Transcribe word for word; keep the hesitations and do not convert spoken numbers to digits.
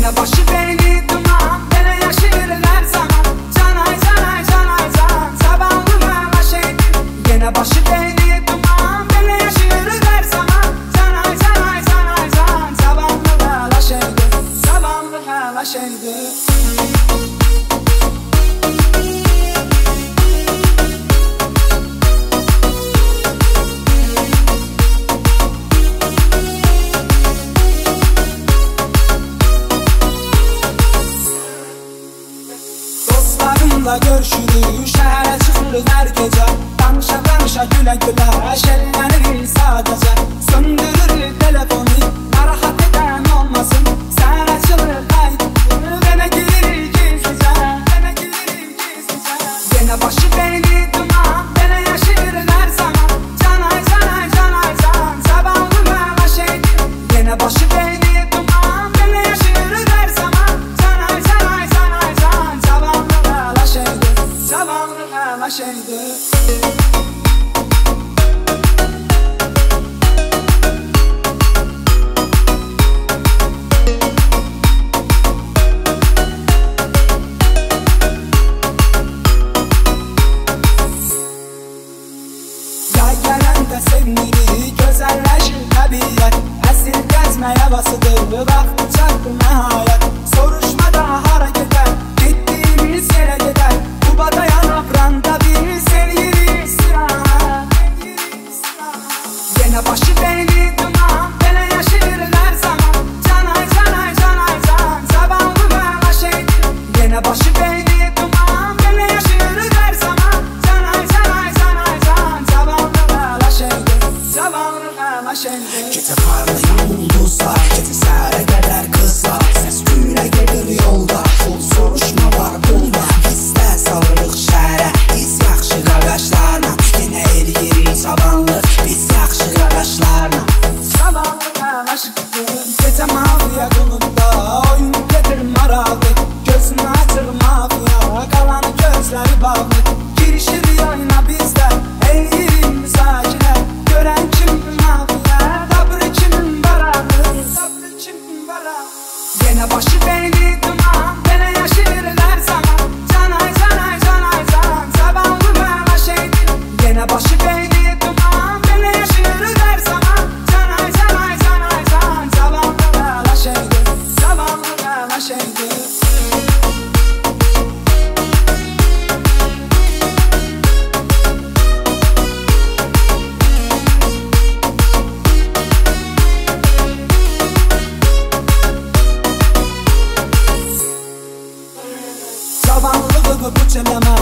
Yine başı beni duman, beni yaşır her zaman. Canay canay canay can, sabahlığa başıydı. Yine başı beni duman, beni yaşır her zaman. Canay canay canay can, sabahlığa başıydı. Sabahlığa başıydı. Dostlarımla görüşürük, şehre çıkırız her gece. Danışa danışa güle güle, şenleniriz sadece. Söndürürüz telefonu, narahat eden olmasın. Sen açılır kaydı, bana gülürüz gizlice. Bana gülürüz gizlice. Yine başı beni duman, bana yaşır her zaman. Canay canay canay can, sabahlığa başıydı. Yine başı beni duman, bana yaşır her zaman. Canay canay canay can, sabahlığa başıydı. Sabahlığa başıydı. Sevgili güzelleşir tabiat, esir gezme havasıdır, vakti çattı nihayet. Soruşmadan harekete, gittiğimiz yere gider. Kubada yanıp randa bir sevgili istirahat. Yine başı beni duman, beni yaşır her zaman. Canay canay canay can, sabahlığa başıydı. Yine başı beni duman, beni yaşır her zaman. Canay canay canay can, sabahlığa başıydı. Sabahlığa başıydı. Gece parlayan yıldızlar, gece sehre kadar kızlar. Ses güyle gelir yolda, full soruşma var bunda. Bizdə salırıq şəhərə, biz yaxşı qardaşlarla. Yenə eriyirik sabahlıq, biz yaxşı qardaşlarla. Sabahlığa başıydı. Gece mafiya qulunda, oyun getir maraqlı. Gözünü açır mafiya, qalanı gözləri bağlı. Girişir yayına bizdə, eğirim müzakirə. Görən kim mafiya, sabrı kimin baralı. Sabrı kimin baralı. Yine başı beni duman, beni yaşır her zaman. Canay canay canay can, sabahlığa başıydı. Yine başı beni duman, beni yaşır her zaman. Canay canay canay can, sabahlığa başıydı. Sabahlığa başıydı. Sabahlığı bu çeleme,